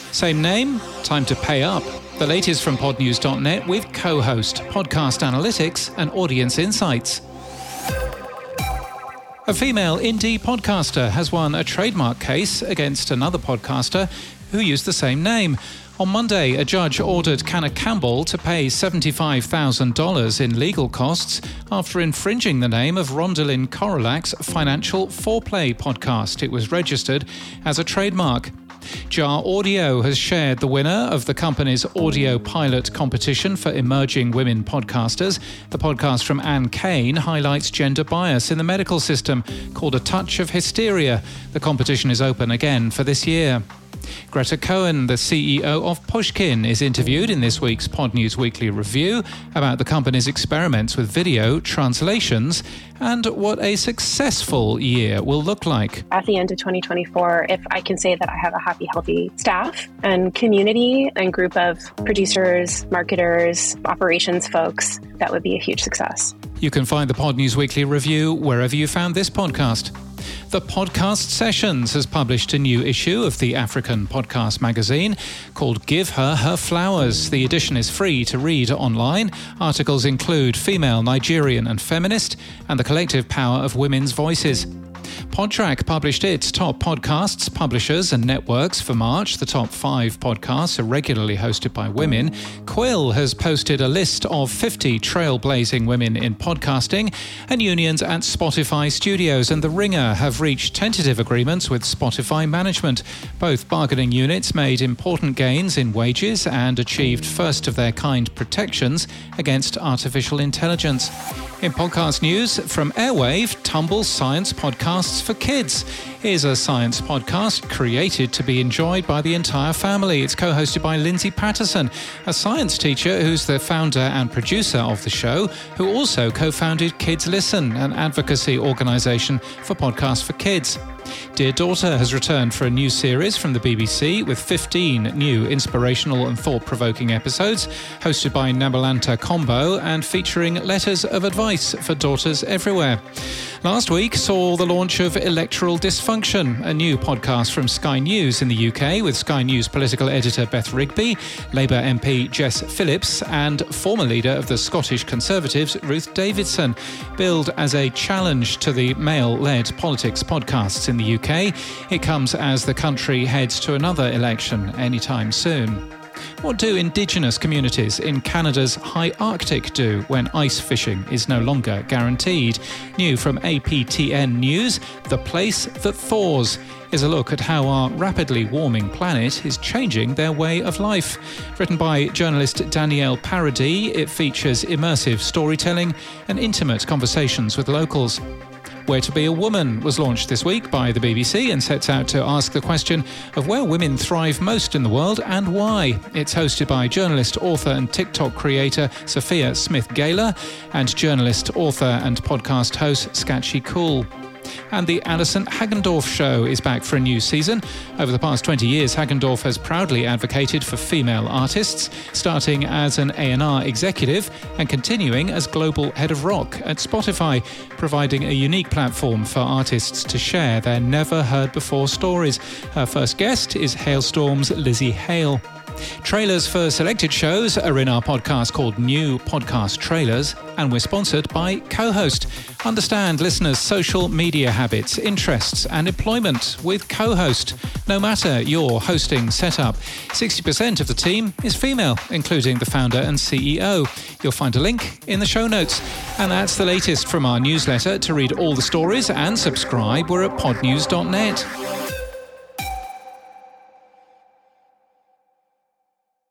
Same name, time to pay up. The latest from podnews.net with co-host, podcast analytics and audience insights. A female indie podcaster has won a trademark case against another podcaster who used the same name. On Monday, a judge ordered Canna Campbell to pay $75,000 in legal costs after infringing the name of Rondalyn Korolak's Financial Foreplay podcast. It was registered as a trademark. Jar Audio has shared the winner of the company's audio pilot competition for emerging women podcasters. The podcast from Anne Kane highlights gender bias in the medical system, called A Touch of Hysteria. The competition is open again for this year. Greta Cohen, the CEO of Pushkin, is interviewed in this week's Pod News Weekly Review about the company's experiments with video translations and what a successful year will look like. At the end of 2024, if I can say that I have a happy, healthy staff and community and group of producers, marketers, operations folks, that would be a huge success. You can find the Pod News Weekly Review wherever you found this podcast. The Podcast Sessions has published a new issue of the African podcast magazine called Give Her Her Flowers. The edition is free to read online. Articles include female, Nigerian and feminist, and the collective power of women's voices. Podtrac published its top podcasts, publishers and networks for March. The top 5 podcasts are regularly hosted by women. Quill has posted a list of 50 trailblazing women in podcasting, and unions at Spotify Studios and The Ringer have reached tentative agreements with Spotify management. Both bargaining units made important gains in wages and achieved first-of-their-kind protections against artificial intelligence. In podcast news, from Airwave tumbles science podcasts for kids. Here's a science podcast created to be enjoyed by the entire family. It's co-hosted by Lindsay Patterson, a science teacher who's the founder and producer of the show, who also co-founded Kids Listen, an advocacy organisation for podcasts for kids. Dear Daughter has returned for a new series from the BBC with 15 new inspirational and thought-provoking episodes, hosted by Nabalanta Combo and featuring letters of advice for daughters everywhere. Last week saw the launch of Electoral Dysfunction, a new podcast from Sky News in the UK with Sky News political editor Beth Rigby, Labour MP Jess Phillips and former leader of the Scottish Conservatives Ruth Davidson, billed as a challenge to the male-led politics podcasts in the UK. It comes as the country heads to another election anytime soon. What do Indigenous communities in Canada's high Arctic do when ice fishing is no longer guaranteed? New from APTN News, The Place That Thaws is a look at how our rapidly warming planet is changing their way of life. Written by journalist Danielle Paradis, it features immersive storytelling and intimate conversations with locals. Where to Be a Woman was launched this week by the BBC and sets out to ask the question of where women thrive most in the world and why. It's hosted by journalist, author and TikTok creator Sophia Smith-Gaylor and journalist, author and podcast host Scatchy Cool. And the Alison Hagendorf Show is back for a new season. Over the past 20 years, Hagendorf has proudly advocated for female artists, starting as an A&R executive and continuing as global head of rock at Spotify, providing a unique platform for artists to share their never-heard-before stories. Her first guest is Hailstorm's Lizzie Hale. Trailers for selected shows are in our podcast called New Podcast Trailers, and we're sponsored by Co-Host. Understand listeners' social media habits, interests and employment with Co-Host. No matter your hosting setup, 60% of the team is female, including the founder and CEO. You'll find a link in the show notes. And that's the latest from our newsletter. To read all the stories and subscribe, we're at podnews.net.